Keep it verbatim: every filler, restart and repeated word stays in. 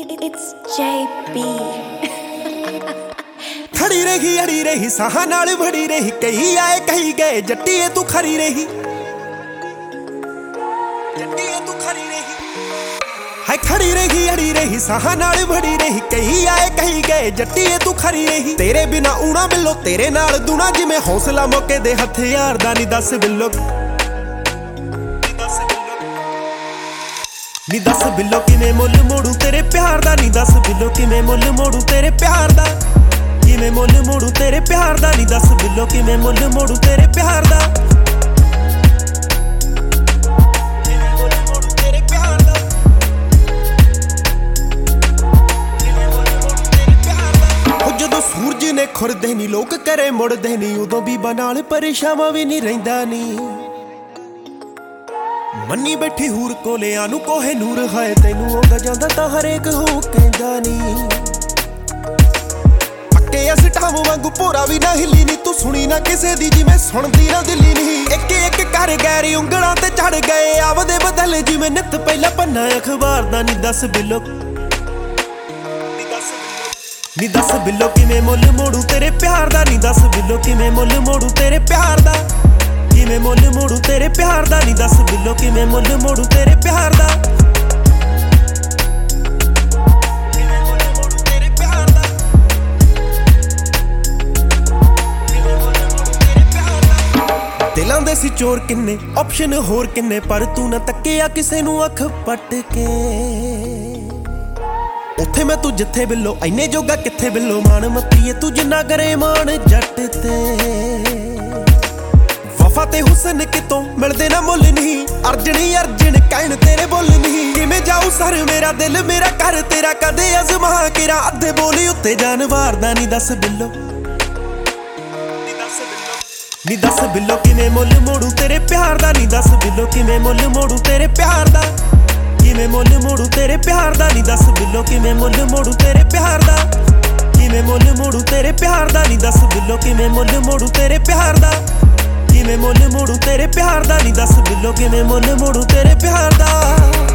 It's J B खड़ी रही अड़ी रही साहा नाल भड़ी रही कई आए कही गए जट्टीए तू खरी रही जट्टीए तू खरी रही हाय खड़ी रही अड़ी रही साहा नाल भड़ी रही कई आए कही गए जट्टीए तू खरी रही तेरे बिना उना बिल्लो तेरे नाल दूना जिवें हौसला मौके दे हथियार दा नी दस बिल्लो नी दस बिल्लो किवें मुल मोड़ू तेरे प्यार दा नी दस बिल्लो किवें मुल मोड़ू तेरे प्यार दा किवें मुल मोड़ू तेरे प्यार दा नी दस बिल्लो किवें मुल मोड़ू तेरे प्यार दा किवें मुल मोड़ू तेरे प्यार दा किवें मुल मोड़ू तेरे प्यार दा ओ जदों सूरज ने खुरदे नी लोक करे मुड़दे नी उदों भी बनाल परेशान भी नहीं रहिंदा नी मन्नी बैठी हूर कोलियां नूं कोहे नूर है तैनूं आउंदा जांदा तां हरेक हो कहंदा नी पक्के अस ढाम वांगू भोरा भी ना हिली नी तू सुनी ना किसे दी जिवें सुणदी ना दिल्ली नी एक एक कर गैरी उंगलां ते चढ़ गए आवदे बदल जिवें नित पहला पन्ना अखबार दा नी दस बिल्लो नी दस बिल्लो किवें मुल मोड़ू तेरे प्यार दा नी दस बिल्लो किवें मुल मोड़ू तेरे प्यार दा किवें मुल मोड़ू तेरे प्यार दा नी दस बिल्लो किवें मुल मोड़ू तेरे प्यार दा किवें मुल मोड़ू तेरे प्यार दा किवें मुल मोड़ू तेरे प्यार दा दिलां दे सी चोर किन्ने ऑप्शन होर किन्ने पर तू ना तक्किया किसे नूं अख पट के उत्थे मैं तू जिथे बिल्लो इन्ने जोगा किथे बिल्लो मान मत्तीए तू जिन्ना करे मान जट ते ते हुसन कितों मिलदे ना मुल नहीं अर्जनी अर्जन कहन तेरे बोल नहीं किवें जाऊ सर मेरा दिल मेरा घर तेरा कदे अजमा केरा अद्धे बोली उत्ते जानवार दा नी दस बिल्लो नी दस बिल्लो किवें मुल मोड़ू तेरे प्यार दा नी दस बिल्लो किवें मुल मोड़ू तेरे प्यार दा किवें मुल मोड़ू तेरे प्यार दा नी दस बिल्लो किवें मुल मोड़ू तेरे प्यार दा किवें मुल मोड़ू तेरे प्यार दा नी दस बिल्लो किवें मुल मोड़ू तेरे प्यार दा किवें मुल मोड़ू तेरे प्यार दा नी दस बिल्लो किवें मुल मोड़ू तेरे प्यार दा।